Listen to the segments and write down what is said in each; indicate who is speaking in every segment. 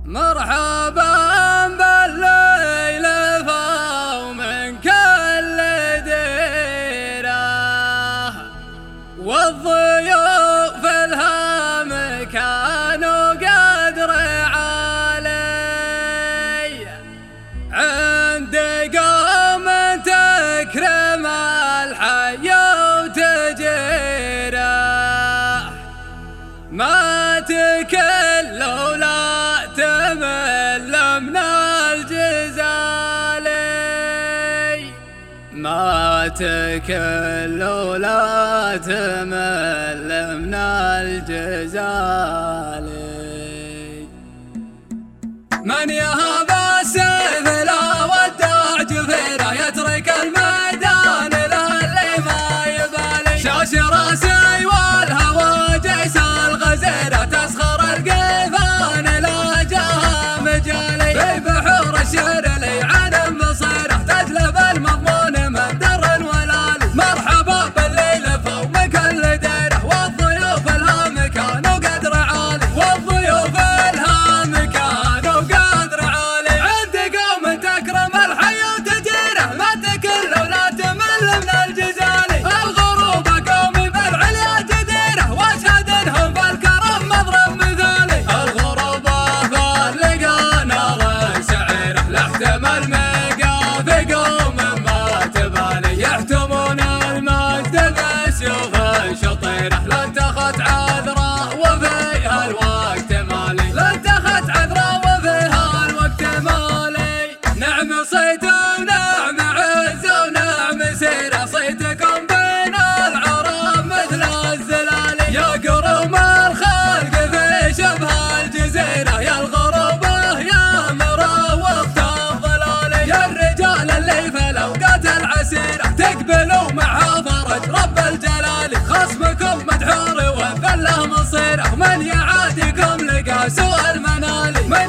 Speaker 1: مرحبا بالليل ومن كل ديره والضيوف الهام كانوا قدر علي عند قوم تكرم الحي وتجيره ما تكل ولا تمل من الجزال ما تكل ولا تمل من الجزال من يهب السيف لا ودع جفيره يترك الميدان للي ما يبالي شاش راسي والهوى جيس الغزيره تسخر القيفان لا جاها مجالي في بحور الشعر لي عن مصيره تجلب المضمون من در ولالي مرحبا بالليل فوق كل ديره والضيوف الهام كانوا قدر عالي والضيوف الهام كانوا قدر عالي عند قوم تكرم الحي وتجيره ما تكل ولا تمل من الجزالي الغروب قومي بالعليا جديره واشهد انهم بالكرم مضرب مثالي الغروب فاللقى نار سعيره لاحتمل مقافي قوم ما تبالي يحتمون المجد بسيوف شطيره لن تخت عذرا وفيها الوقت مالي لن تخت عذرا وفيها الوقت مالي نعم صيت ونعم عز ونعم سيره صيتكم بين العرب مثل الزلال يا قروم الخلق في شبه الجزيره يا الغروبه يا مرى وقت الظلال يا الرجال اللي في الاوقات العسيره تقبلوا معها فرج رب الجلال خصمكم مدحور وذله مصيره من يعاديكم لقى سوء المنالي من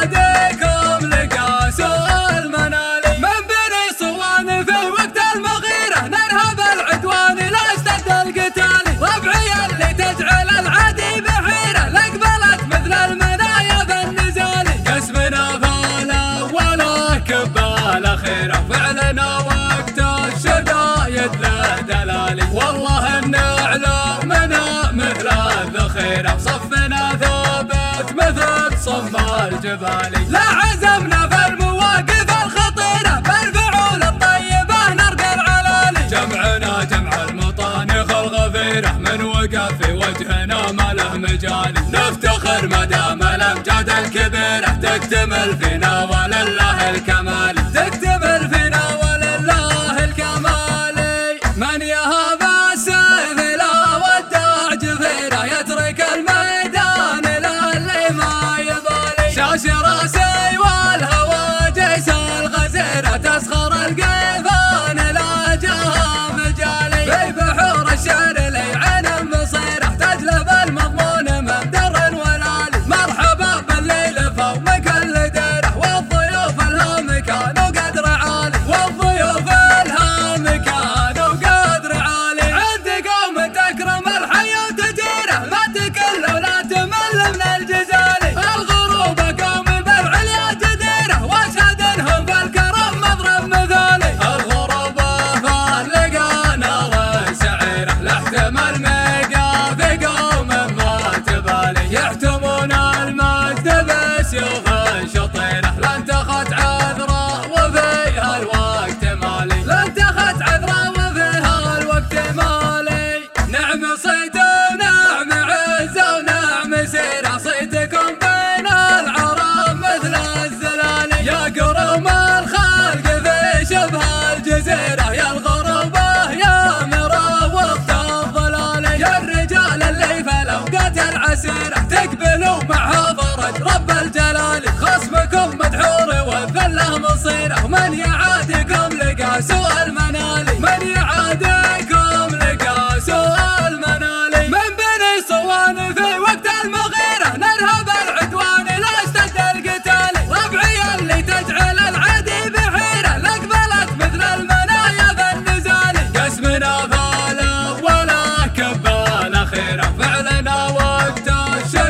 Speaker 1: يعاديكم لقى سوء المنالي من بني صوان في وقت المغيره نرهب العدوان لا اشتد القتال ربعي اللي تجعل العادي بحيره لاقبلت مثل المنايا بالنزال قسمنا فالا ولا كبال خيره فعلنا وقت الشدايد لا دلالي والله النعلى منا مثل الذخيره صفنا ثابت مثل صم الجبال لا عزمنا في المواقف الخطيره بالفعول الطيبه نرقى العلالي جمعنا جمع المطانخ الغفيره من وقف في وجهنا ما له مجالي نفتخر ما دام الامجاد الكبيره تكتمل فينا ولله الكمال تكتمل فينا ولله الكمال من يهب السيف لا ودع جفيره يترك الميدان للي ما يبالي شاش راسي والهوى جيس الغزيره تسخر القيفان لا جاها مجالي في بحور الشعر لي عن مصيره تجلب المضمون من در ولالي مرحبا بالليل فوق كل ديره والضيوف الهام كانوا قدر عالي والضيوف الهام كانوا قدر عالي عند قوم تكرم الحي وتجيره ما تكل ولا تمل من الجزالي الغروب قومي بالعليا جديره واشهد انهم بالكرم مضرب مثالي الغروب فاللقى نار سعيره لاحتمل مقافي قوم ما تبالي يحتمون المجد بسيوف شطيره لن تخت عذرا وفيها الوقت مالي لن تخت عذرا وفيها الوقت مالي نعم صيت ونعم عز ونعم سيره صيتكم بين العرب مثل الزلال يا قروم الخلق في شبه الجزيره يا الغروبه يا مرى وقت الظلال يا الرجال اللي في الاوقات العسيره تقبلوا معها فرج رب الجلال خصمكم مدحور وذله مصيره من يعاديكم لقى سوء المنالي من يعاديكم لقى سوء المنالي من بني صوان في وقت المغيره نرهب العدوان لا اشتد القتال ربعي اللي تجعل العادي بحيره لاقبلت مثل المنايا بالنزال قسمنا فالا ولا كبال خيره فعلنا وقت الشدايد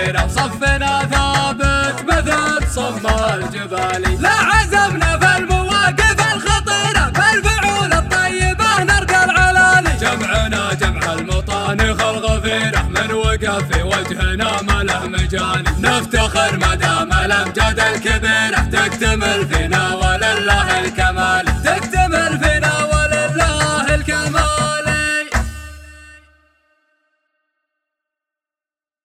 Speaker 1: غفيرة وصفنا ثابت مثل صم الجبال. لا عزمنا في المواقف الخطيرة بالفعول الطيبة نرقى العلالي. جمعنا جمع المطانخ الغفيرة من وقف في وجهنا ما له مجاني. نفتخر ما دام الأمجاد الكبيرة تكتمل فينا ولله الكمال.